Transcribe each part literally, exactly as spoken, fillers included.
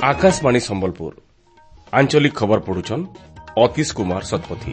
आकाशवाणी संबलपुर आंचलिक खबर पढ़ुछन अतीश कुमार शतपथी।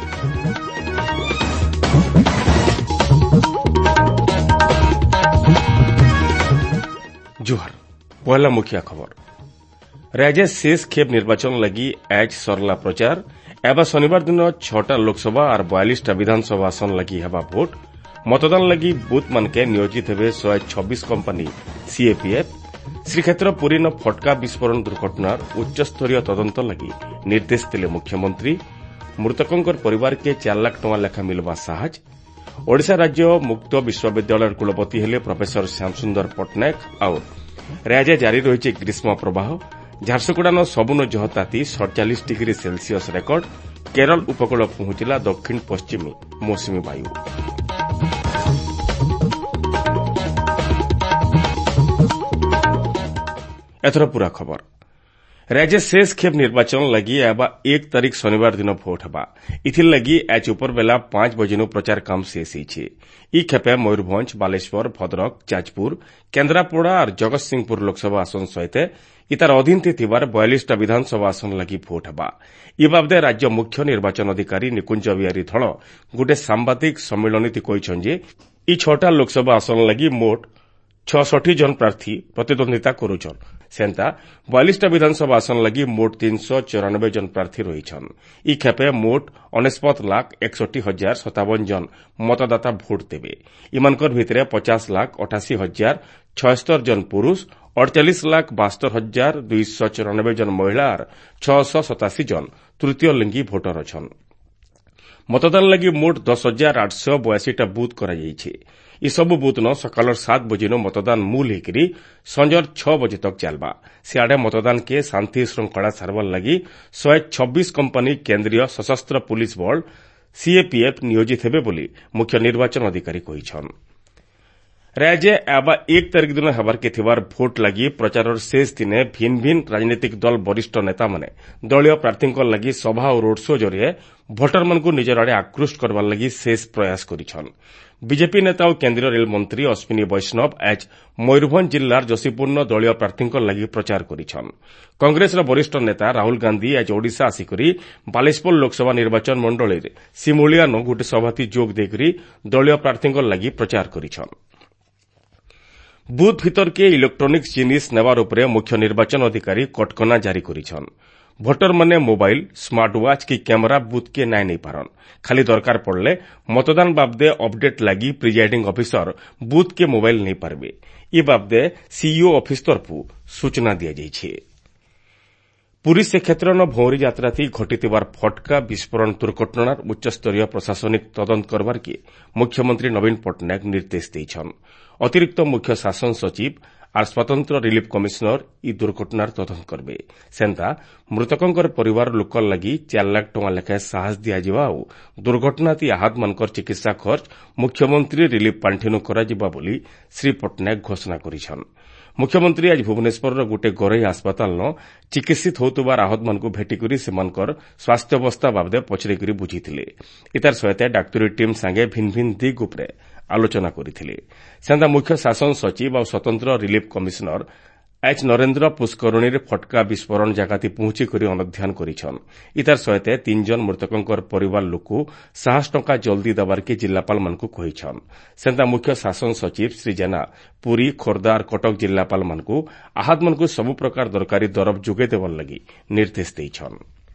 जुहार पहला मुखिया खबर। राज्य शेष खेप निर्वाचन लगी आज सरला प्रचार। एवं शनिवार दिन छटा लोकसभा और बयालीस विधानसभा आसन लगी हेबा भोट। मतदान लगी बूथ मनके नियोजित हेबे शहे छब्बीस कंपनी सीएपीएफ। श्रीक्षेत्र पुरी न फटका विस्फोरण दुर्घटनार उच्चस्तरीय तदंत लगी निर्देश देले मुख्यमंत्री। मृतकों परिवार के चार लाख टका लेखा मिलवा साहाज। ओडिशा राज्य मुक्त विश्वविद्यालय कुलपति हेले प्रोफेसर श्यामसुंदर पट्टनायक। और राज्य जारी रही ग्रीष्म प्रवाह। झारसुगुड़ा सबुन जहताती सड़चाश डिग्री सेल्सियस रेकर्ड। केरल उपकूल पहुंचला दक्षिण पश्चिमी मौसुमी वायु। एथर पूरा खबर। राज्य शेष खेप निर्वाचन लगी एवं एक तारीख शनिवार दिन भोट हेबा। इथिर लगी आज उपर बेला पांच बजेनु प्रचार काम शेष होइछे। ई खेपे मयूरभंज, बालेश्वर, भद्रक, जाजपुर, केन्द्रापड़ा और जगतसिंहपुर लोकसभा आसन सहित इतार अधीन थिबार बयालीस विधानसभा आसन लगी भोट हेबा। इ बाबदे राज्य मुख्य निर्वाचन अधिकारी निकुंज बिहारी धल गोटे सांबादिक सम्मेलन कहिछन जे ई छटा लोकसभा आसन लगी मोट छठी जन प्रार्थी प्रतिद्वंदिता करुछन। सेंता बयालीस विधानसभा आसन लगी मोट तीन सौ चौरानबे जन प्रार्थी रहीछन। ई खेपे मोट अनेस्पत लाख एकसठी हजार सतावन जन मतदाता भोट देवे। इमानकर भितरे पचास लाख अठासी हजार छहत्तर जन पुरुष, अड़चाश लाख बास्तर हजार दुई सौ चौरानबे जन महिला और छह सौ सतासी जन तृतीय लिंगी भोटर अछन। मतदान लगी मोट दस हजार आठ सौ बयासीटा बुथ कराଯାଇଛି। इ सबु बुथ न सकाल सात बजे मतदान मूल होकर संजर छह बजे तक चलबा। सियाड़े मतदान के शांति श्रृंखला सारवार लगी शहे छब्बीस कंपनी केन्द्रीय सशस्त्र पुलिस बल सीएपीएफ नियोजित हेबे बोली मुख्य निर्वाचन अधिकारी कहिछन। राज्य एवं एक तारीख दिन हेबार के थिबार भोट लगी प्रचार शेष दिने भिन्न भिन्न राजनीतिक दल वरिष्ठ नेता माने दलीय प्रार्थी लगी सभा और रोड शो जरिए भोटर मन को निजर आड़े आकृष्ट करवार लगी शेष प्रयास करिछन। बीजेपी नेता और केन्द्रीय रेल मंत्री अश्विनी वैष्णव आज मयूरभंज जिल्लार जसीपुर दलीय प्रार्थी लगी प्रचार करिछन। कांग्रेस वरिष्ठ नेता राहुल गांधी आज ओडिशा आसिकरी बालेश्वर लोकसभा निर्वाचन मंडली सिमुलिया न गोटे सभाती जोग देकरी दलीय प्रार्थी लगी प्रचार करिछन। बुथ भीतर के इलेक्ट्रोनिक्स जिनिस नेवार उपरे मुख्य निर्वाचन अधिकारी कटकना जारी करिछन। भोटर माने मोबाइल, स्मार्ट वाच की कैमरा बुथ के नाय नहीं पारन। खाली दरकार पड़ले मतदान बाबदे अपडेट लगी प्रिजाइडिंग ऑफिसर बुथ के मोबाइल नहीं पारबे। ई बाबदे सीईओ ऑफिस तरफु सूचना दिया जाइछे। पुरी श्रीक्षेत्र न भौरी यात्रा थी घटिथिबार फटका विस्फोरण दुर्घटनार उच्चस्तरीय प्रशासनिक तदंत करबार के मुख्यमंत्री नवीन पट्टनायक निर्देश देइछन। अतिरिक्त मुख्य शासन सचिव और स्वतंत्र रिलीफ कमिशनर ई दुर्घटनार तदंत करबे। सेंता मृतकों परिवार लोक लगी चार लाख टका लेखाएं साहस दियाजिबा और दुर्घटनाती आहत मानकर चिकित्सा खर्च मुख्यमंत्री रिलीफ पांठिनु कराजिबा बोली श्री पट्टनायक घोषणा करिछन। मुख्यमंत्री आज भुवनेश्वर गोटे घरोई अस्पताल न चिकित्सित होतुबार आहत मानकु भेटिकरी सेमानकर स्वास्थ्य अवस्था बाबदे पचरिकरी बुझिथिले। इतार सहित डाक्तरी टीम संगे भिन्न भिन्न दिग उपरे आलोचना करिथिले। सेंता मुख्य शासन सचिव और स्वतंत्र रिलीफ कमिशनर आज नरेन्द्र पुष्करणी फटका विस्फोरण जगाती पहुंची कर अनुध्यान करिछन। इतार सहित तीन जन मृतकों परिवार लोक साहस टंका जल्दी दबार के जिलापाल मानकु कहिछन। सेंता मुख्य शासन सचिव श्री जेना पुरी, खोर्धा और कटक जिलापाल मानकु आहत मानकु सबु प्रकार दरकारी दरब जोगे देवार लगी निर्देश देइछन।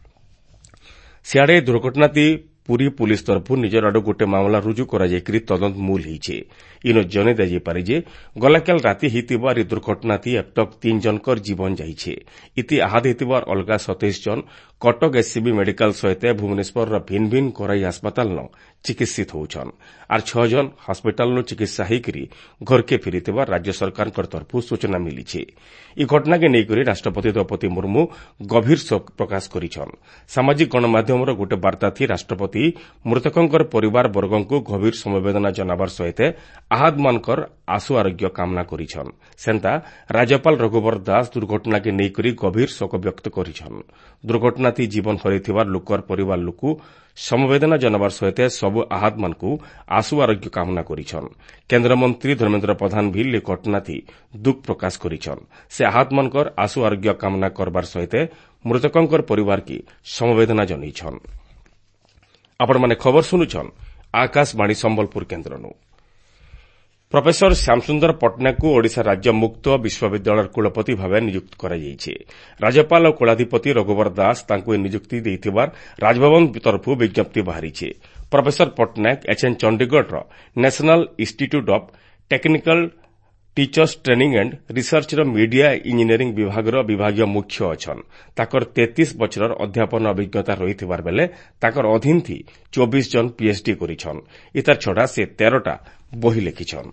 सियाड़े दुर्घटनाती पुरी पुलिस तरफ निजर आड़ गोटे मामला रुजु कराଯାଇकरी तदंत मूल होइछे। इनो जने दिजापारे जे गलाकाल राति हितिबार दुर्घटनाती एबतक तीन जनकर जीवन जाइछे। इति आहत हितिबार अलगा सतैश जन कटक एससीबी मेडिकल सहित भुवनेश्वर भिन्न भिन्न घरोई अस्पताल न चिकित्सित होउछन और छह जन हस्पिटाल नु चिकित्सा होइकरी घर के फेरिथिबार राज्य सरकार तरफ सूचना मिलीछे। ई घटना के नेइकरी राष्ट्रपति द्रौपदी मुर्मू गभीर शोक प्रकाश करिछन। सामाजिक गणमाध्यमर गोटे वार्ता थी राष्ट्रपति मृतकों परिवार वर्गों को गभीर समवेदना जनाबार सहित आहत मानकर आशु आरोग्य कामना करिछन। सेंता राज्यपाल रघुवर दास दुर्घटना के नेइकरी गभीर शोक व्यक्त करिछन। दुर्घटना କଟକଣାଥି ଜୀବନ ହରାଇଥିବାର ଲୋକର ପରିବାର ଲୋକକୁ ସମବେଦନା ଜଣାଇବାର ସହିତ ସବୁ ଆହତମାନଙ୍କୁ ଆଶୁ ଆରୋଗ୍ୟ କାମନା କରିଛନ୍। କେନ୍ଦ୍ରମନ୍ତ୍ରୀ ଧର୍ମେନ୍ଦ୍ର ପ୍ରଧାନ ବି ଏହି ଘଟଣାଥି ଦୁଃଖ ପ୍ରକାଶ କରିଛନ୍। ସେ ଆହତମାନଙ୍କର ଆଶୁ ଆରୋଗ୍ୟ କାମନା କରବାର ସହିତ ମୃତକଙ୍କର ପରିବାରକୁ ସମବେଦନା ଜଣାଇଛନ୍। ଆପଣମାନେ ଖବର ଶୁଣୁଛନ୍ ଆକାଶବାଣୀ ସମ୍ବଲପୁର କେନ୍ଦ୍ରରୁ। ପ୍ରଫେସର ଶ୍ୟାମସୁନ୍ଦର ପଟ୍ଟନାୟକଙ୍କୁ ଓଡ଼ିଶା ରାଜ୍ୟ ମୁକ୍ତ ବିଶ୍ୱବିଦ୍ୟାଳୟର କୁଳପତି ଭାବେ ନିଯୁକ୍ତ କରାଯାଇଛି। ରାଜ୍ୟପାଳ ଓ କୁଳାଧିପତି ରଘୁବର ଦାସ ତାଙ୍କୁ ଏହି ନିଯୁକ୍ତି ଦେଇଥିବାର ରାଜଭବନ ତରଫରୁ ବିଜ୍ଞପ୍ତି ବାହାରିଛି। Professor Patnaik HN ଚଣ୍ଡିଗଡ଼ର national institute of technical teachers training and ରିସର୍ଚ୍ଚର media engineering ବିଭାଗର ବିଭାଗୀୟ ମୁଖ୍ୟ ଅଛନ୍। ତାଙ୍କର ତେତିଶ ବছৰৰ ଅଧ୍ୟାପନ ଅଭିଜ୍ଞତା ରହିଥିବାର ବେଲେ ତାଙ୍କର ଅଧୀନ ଥି ଚବିଶ ଜଣ ପିଏଚ୍ଡି କରିଛନ୍। ଇତାର ଛଡ଼ା ସେ ତେରଟା ବହି ଲେଖିଛନ୍।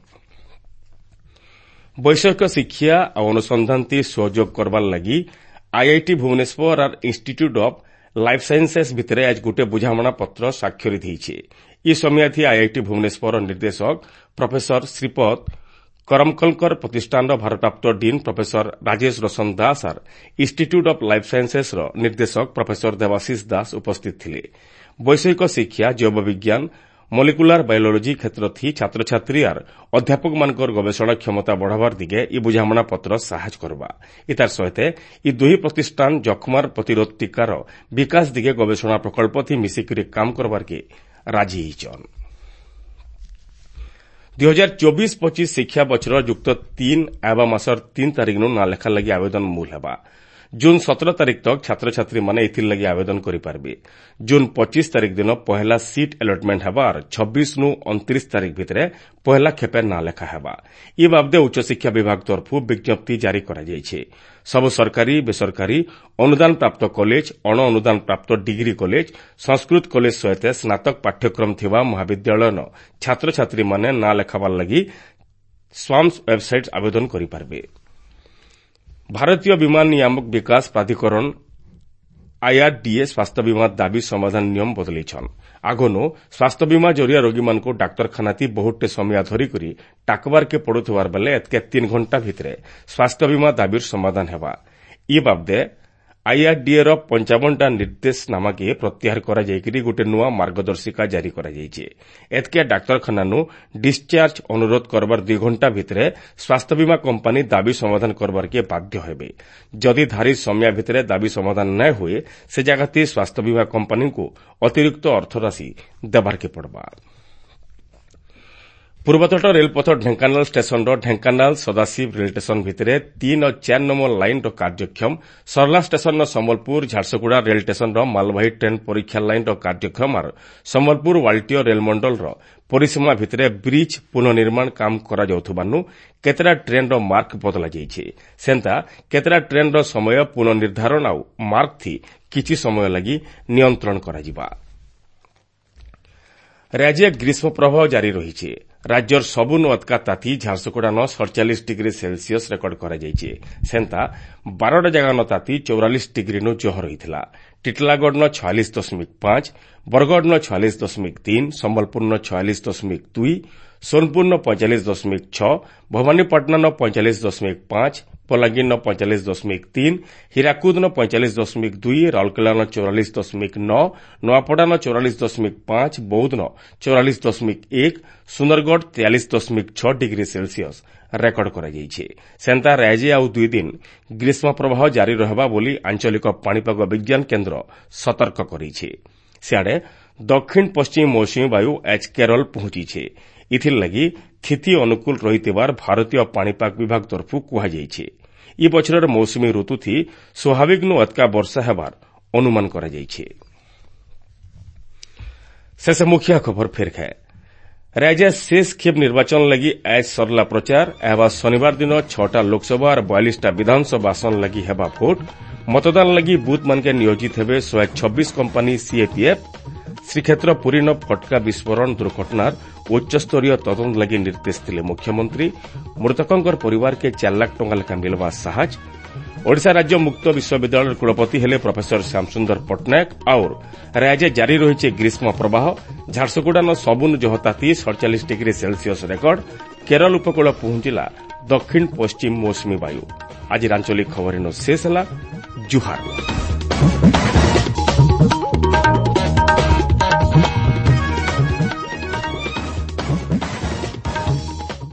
ବୈଷୟିକ ଶିକ୍ଷା ଆଉ ଅନୁସନ୍ଧାନତି ସହଯୋଗ କରବାର ଲାଗି ଆଇଆଇଟି ଭୁବନେଶ୍ୱର ଆର୍ ଇନ୍ଷ୍ଟିଚ୍ୟୁଟ୍ ଅଫ୍ ଲାଇଫ୍ ସାଇନ୍ସେସ୍ ଭିତରେ ଆଜି ଗୋଟିଏ ବୁଝାମଣା ପତ୍ର ସ୍ୱାକ୍ଷରିତ ହୋଇଛି। ଏହି ସମୟାଥି ଆଇଆଇଟି ଭୁବନେଶ୍ୱରର ନିର୍ଦ୍ଦେଶକ ପ୍ରଫେସର ଶ୍ରୀପଦ କରମକଲଙ୍କର ପ୍ରତିଷ୍ଠାନର ଭାରପ୍ରାପ୍ତ ଡିନ୍ ପ୍ରଫେସର ରାଜେଶ ରୋଶନ ଦାସ ଆର୍ ଇନ୍ଷ୍ଟିଚ୍ୟୁଟ୍ ଅଫ୍ ଲାଇଫ୍ ସାଇନ୍ସେସ୍ର ନିର୍ଦ୍ଦେଶକ ପ୍ରଫେସର ଦେବାଶିଷ ଦାସ ଉପସ୍ଥିତ ଥିଲେ। ବୈଷୟିକ ଶିକ୍ଷା ଜୈବ ବିଜ୍ଞାନ ମଲିକୁଲାର ବାୟୋଲୋଜି କ୍ଷେତ୍ର ଥି ଛାତ୍ରଛାତ୍ରୀ ଆର୍ ଅଧ୍ୟାପକମାନଙ୍କର ଗବେଷଣା କ୍ଷମତା ବଢ଼ାବାର ଦିଗେ ଏହି ବୁଝାମଣା ପତ୍ର ସାହାଯ୍ୟ କରବା। ଇତାର ସହିତ ଏହି ଦୁଇ ପ୍ରତିଷ୍ଠାନ ଯକ୍ଷ୍ମାର ପ୍ରତିରୋଧ ଟିକାର ବିକାଶ ଦିଗେ ଗବେଷଣା ପ୍ରକଳ୍ପ ଥି ମିଶିକରି କାମ କରବାରକେ ରାଜି ହୋଇଛନ୍। ଦୁଇ ହଜାର ଚବିଶ ପଚିଶ ଶିକ୍ଷା ବର୍ଷର ଯୁକ୍ତ ତିନି ଆବା ମାସର ତିନି ତାରିଖରୁ ନାଁ ଲେଖା ଲାଗି ଆବେଦନ ମୂଲ ହେବା। ଜୁନ୍ ସତର ତାରିଖ ତକ ଛାତ୍ରଛାତ୍ରୀମାନେ ଏଥିର୍ ଲାଗି ଆବେଦନ କରିପାରିବେ। ଜୁନ୍ ପଚିଶ ତାରିଖ ଦିନ ପହିଲା ସିଟ୍ ଆଲଟମେଣ୍ଟ ହେବାର ଛବିଶ ନୁ ଅଣତିରିଶ ତାରିଖ ଭିତରେ ପହିଲା ଖେପେ ନାଁ ଲେଖା ହେବା। ଏ ବାବଦେ ଉଚ୍ଚଶିକ୍ଷା ବିଭାଗ ତରଫରୁ ବିଜ୍ଞପ୍ତି ଜାରି କରାଯାଇଛି। ସବୁ ସରକାରୀ ବେସରକାରୀ ଅନୁଦାନ ପ୍ରାପ୍ତ କଲେଜ ଅଣ ଅନୁଦାନ ପ୍ରାପ୍ତ ଡିଗ୍ରୀ କଲେଜ ସଂସ୍କୃତ କଲେଜ ସହିତ ସ୍ନାତକ ପାଠ୍ୟକ୍ରମ ଥିବା ମହାବିଦ୍ୟାଳୟର ଛାତ୍ରଛାତ୍ରୀମାନେ ନାଁ ଲେଖାବାର ଲାଗି ସ୍ୱାମ୍ସ ୱେବସାଇଟ୍ ଆବେଦନ କରିପାରିବେ। ଭାରତୀୟ ବିମାନ ନିୟାମକ ବିକାଶ ପ୍ରାଧିକରଣ ଆଇଆର୍ଡିଏ ସ୍ୱାସ୍ଥ୍ୟ ବୀମା ଦାବି ସମାଧାନ ନିୟମ ବଦଳାଇଛନ୍। ଆଗନୁ ସ୍ୱାସ୍ଥ୍ୟ ବୀମା ଜରିଆ ରୋଗୀମାନଙ୍କୁ ଡାକ୍ତରଖାନାତି ବହୁଟେ ସମୟ ଧରିକରି ଡାକବାରକେ ପଡୁଥିବାର ବେଲେ ଏତକେ ତିନି ଘଣ୍ଟା ଭିତରେ ସ୍ୱାସ୍ଥ୍ୟ ବୀମା ଦାବିର ସମାଧାନ ହେବା। ଇ ବାବଦେ ଆଇଆର୍ଡିଏର ପଞ୍ଚାବନଟା ନିର୍ଦ୍ଦେଶନାମାକେ ପ୍ରତ୍ୟାହାର କରାଯାଇକରି ଗୋଟିଏ ନୂଆ ମାର୍ଗଦର୍ଶିକା ଜାରି କରାଯାଇଛି। ଏତକେ ଡାକ୍ତରଖାନାନୁ ଡିସ୍ଚାର୍ଜ ଅନୁରୋଧ କରବାର ଦୁଇ ଘଣ୍ଟା ଭିତରେ ସ୍ୱାସ୍ଥ୍ୟ ବୀମା କମ୍ପାନୀ ଦାବି ସମାଧାନ କରବାରକେ ବାଧ୍ୟ ହେବେ। ଯଦି ଧାରି ସମୟ ଭିତରେ ଦାବି ସମାଧାନ ନାଇଁ ହୁଏ ସେ ଜାଗାତି ସ୍ୱାସ୍ଥ୍ୟ ବୀମା କମ୍ପାନୀଙ୍କୁ ଅତିରିକ୍ତ ଅର୍ଥରାଶି ଦେବାରକେ ପଡବା। ପୂର୍ବତଟ ରେଳପଥ ଢେଙ୍କାନାଳ ଷ୍ଟେସନର ଢେଙ୍କାନାଳ ସଦାଶିବ ରେଳ ଷ୍ଟେସନ ଭିତରେ ତିନି ଓ ଚାରି ନମ୍ବର ଲାଇନ୍ର କାର୍ଯ୍ୟକ୍ଷମ ସରଲା ଷ୍ଟେସନର ସମ୍ବଲପୁର ଝାରସୁଗୁଡ଼ା ରେଳ ଷ୍ଟେସନର ମାଲବାହୀ ଟ୍ରେନ୍ ପରୀକ୍ଷା ଲାଇନ୍ର କାର୍ଯ୍ୟକ୍ଷମ ଆର୍ ସମ୍ବଲପୁର ୱାଲଟିଅ ରେଳମଣ୍ଡଳର ପରିସୀମା ଭିତରେ ବ୍ରିଜ୍ ପୁନଃନିର୍ମାଣ କାମ କରାଯାଉଥିବାରୁ କେତେଟା ଟ୍ରେନ୍ର ମାର୍ଗ ବଦଳାଯାଇଛି। ସେନ୍ତା କେତେଟା ଟ୍ରେନ୍ର ସମୟ ପୁନଃନିର୍ଦ୍ଧାରଣ ଆଉ ମାର୍ଗ ଥି କିଛି ସମୟ ଲାଗି ନିୟନ୍ତ୍ରଣ କରାଯିବା। ରାଜ୍ୟରେ ଗ୍ରୀଷ୍ମ ପ୍ରବାହ ଜାରି ରହିଛି। ରାଜ୍ୟର ସବୁନୁ ଅଧିକା ତାତି ଝାରସୁଗୁଡ଼ାନ ସଡ଼ଚାଳିଶ ଡିଗ୍ରୀ ସେଲ୍ସିୟସ୍ ରେକର୍ଡ କରାଯାଇଛି। ସେନ୍ତା ବାରଟା ଜାଗାନ ତାତି ଚଉରାଳିଶ ଡିଗ୍ରୀନୁ ଜହ ରହିଥିଲା। ଟିଟଲାଗଡ଼ନ ଛୟାଳିଶ ଦଶମିକ ପାଞ୍ଚ ବରଗଡ଼ନ ଛୟାଳିଶ ଦଶମିକ ତିନି ସମ୍ବଲପୁରନ ଛୟାଳିଶ ଦଶମିକ ଦୁଇ ସୋନପୁରନ ପଇଁଚାଳିଶ ଦଶମିକ ଛଅ ଭବାନୀପାଟଣାନ ପଇଁଚାଳିଶ ଦଶମିକ ପାଞ୍ଚ ବଲାଙ୍ଗୀରନ ପଇଁଚାଳିଶ ଦଶମିକ ତିନି ହୀରାକୁଦନ ପଇଁଚାଳିଶ ଦଶମିକ ଦୁଇ ରାଉରକେଲାନ ଚଉରାଳିଶ ଦଶମିକ ନଅ ନୂଆପଡ଼ାନ ଚଉରାଳିଶ ଦଶମିକ ପାଞ୍ଚ ବୌଦ୍ଧନ ଚଉରାଳିଶ ଦଶମିକ ଏକ ସୁନ୍ଦରଗଡ଼ ତେୟାଳିଶ ଦଶମିକ ଛଅ ଡିଗ୍ରୀ ସେଲ୍ସିୟସ୍ ରେକର୍ଡ କରାଯାଇଛି। ସେନ୍ତା ରାଜ୍ୟରେ ଆଉ ଦୁଇ ଦିନ ଗ୍ରୀଷ୍ମ ପ୍ରବାହ ଜାରି ରହିବା ବୋଲି ଆଞ୍ଚଳିକ ପାଣିପାଗ ବିଜ୍ଞାନ କେନ୍ଦ୍ର ସତର୍କ କରିଛି। ସିଆଡ଼େ ଦକ୍ଷିଣ ପଶ୍ଚିମ ମୌସୁମୀ ବାୟୁ ଆଜି କେରଳ ପହଞ୍ଚିଛି। ଏଥିର୍ଲାଗି ସ୍ଥିତି ଅନୁକୂଳ ରହିଥିବାର ଭାରତୀୟ ପାଣିପାଗ ବିଭାଗ ତରଫରୁ କୁହାଯାଇଛି। ଏ ବছରର ମୌସୁମୀ ଋତୁଥି ସ୍ୱାଭାବିକନୁ ଅଧିକା ବର୍ଷା ହେବାର ଅନୁମାନ କରାଯାଇଛି। ଶେଷ ମୁଖ୍ୟ ଖବର ଫେରଖାଏ। ରାଜ୍ୟରେ ଶେଷ ଖେପ ନିର୍ବାଚନ ଲାଗି ଆଜି ସରଲା ପ୍ରଚାର। ଏହା ଶନିବାର ଦିନ ଛଅଟା ଲୋକସଭା ଆର୍ ବୟାଳିଶଟା ବିଧାନସଭା ଆସନ ଲାଗି ହେବା ଭୋଟ। ମତଦାନ ଲାଗି ବୁଥମାନକେ ନିୟୋଜିତ ହେବେ ଶହେ ଛବିଶ କମ୍ପାନୀ ସିଏପିଏଫ୍। ଶ୍ରୀକ୍ଷେତ୍ର ପୁରୀନ ଫଟକା ବିସ୍ଫୋରଣ ଦୁର୍ଘଟଣାର ଉଚ୍ଚସ୍ତରୀୟ ତଦନ୍ତ ଲାଗି ନିର୍ଦ୍ଦେଶ ଦେଲେ ମୁଖ୍ୟମନ୍ତ୍ରୀ। ମୃତକଙ୍କର ପରିବାରକେ ଚାରି ଲାଖ ଟଙ୍କା ଲେଖା ମିଳିବା ସାହାଯ୍ୟ। ଓଡ଼ିଶା ରାଜ୍ୟ ମୁକ୍ତ ବିଶ୍ୱବିଦ୍ୟାଳୟର କୁଳପତି ହେଲେ ପ୍ରଫେସର ଶ୍ୟାମସୁନ୍ଦର ପଟ୍ଟନାୟକ। ଆଉ ରାଜ୍ୟରେ ଜାରି ରହିଛି ଗ୍ରୀଷ୍ମ ପ୍ରବାହ। ଝାରସୁଗୁଡ଼ାନ ସବୁନୁ ଜହତାତି ସଡ଼ଚାଳିଶ ଡିଗ୍ରୀ ସେଲ୍ସିୟସ୍ ରେକର୍ଡ। କେରଳ ଉପକୂଳ ପହଞ୍ଚିଲା ଦକ୍ଷିଣ ପଶ୍ଚିମ ମୌସୁମୀ ବାୟୁ। ଆଜି ଆଞ୍ଚଳିକ ଖବରino ଶେଷ ହେଲା। ଜୁହାର।